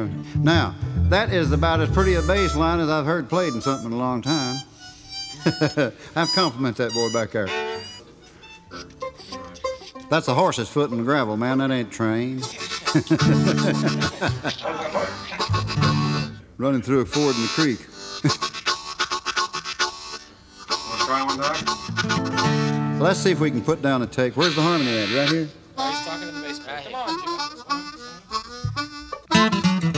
Now, that is about as pretty a bass line as I've heard played in something in a long time. I compliment that boy back there. That's a horse's foot in the gravel, man. That ain't trained. Running through a ford in the creek. Want to try one, Doc? Let's see if we can put down a take. Where's the harmony at? Right here? Oh, he's talking to the bass player. Come on, Jimmy.